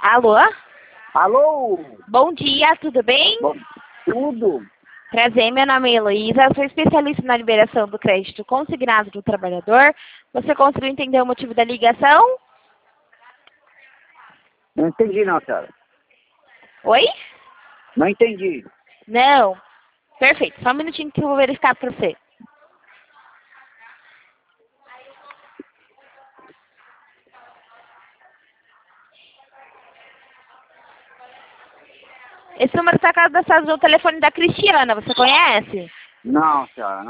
Alô? Alô? Bom dia, tudo bem? Bom, tudo? Prazer, meu nome é Heloísa, sou especialista na liberação do crédito consignado do trabalhador. Você conseguiu entender o motivo da ligação? Não entendi não, senhora. Oi? Não entendi. Não. Perfeito, só um minutinho que eu vou verificar para você. Esse número está cadastrado no telefone da Cristiana, você conhece? Não, senhora.